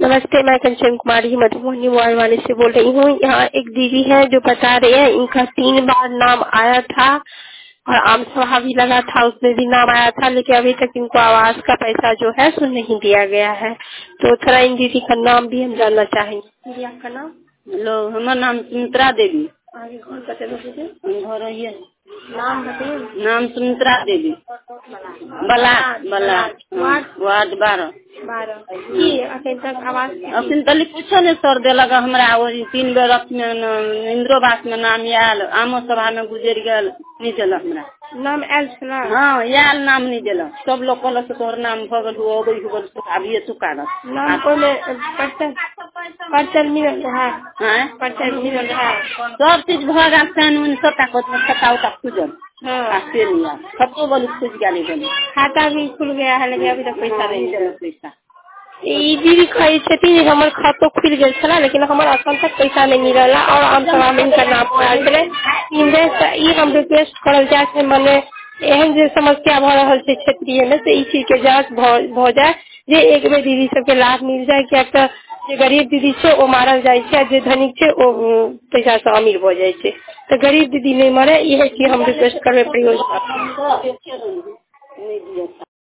नमस्ते, मैं कंचन कुमारी मधुबनी वारवानी से बोल रही हूँ। यहाँ एक दीदी है जो बता रहे हैं इनका 3 बार नाम आया था और आम सभा भी लगा था, उसमें भी नाम आया था, लेकिन अभी तक इनको आवास का पैसा जो है सो नहीं दिया गया है। तो थोड़ा इन दीदी का नाम भी हम जानना चाहेंगे। दीदी आपका नाम? हेलो, हमार नाम सुमित्रा देवी। आगे घर बता दीजिए। घर है नाम बताइए। नाम सुमित्रा देवी। बला बला वार्ड 12 की अखन तक आवास अखन तली कुछ नहीं सर दिलक हमरा। वही 3 बेर में इंद्रोवास में नाम आयल, आमो सभा में गुजर गल, नहीं दिल हमरा नाम आयल छला। हाँ आयल, नाम नहीं दिल। सब लोग कहल तोहर नाम भगल अभी तू कागज नाम को पर्चल मिलल है। पर्चल मिलल है, सब चीज भगा सैन सबटा खाता उता खुजल। हाँ। खतो बोली खुज गया, खाता भी खुल गया है, लेकिन अभी तक पैसा नहीं दिल पैसा। ई दीदी कहे छथिन जे हमर खातो खुल गेल छला, लेकिन हमर अखन तक पैसा नहीं मिलल और आम सभा में इनका नाम आयल छलै। ई हम रिक्वेस्ट करल जाए छै, मने एहन जे समस्या भ रहल छै क्षेत्रीय में से ई चीज के जांच भ जाए, जे एक बेर दीदी सबके लाभ मिल जाए। किया तऽ जे गरीब दीदी छै ओ मारल जाइ छै, जे धनिक छै ओ पैसा से अमीर भ जाइ छै। तो गरीब दीदी नहीं मरे, इहे चीज हम रिक्वेस्ट करबे प्रयोजन।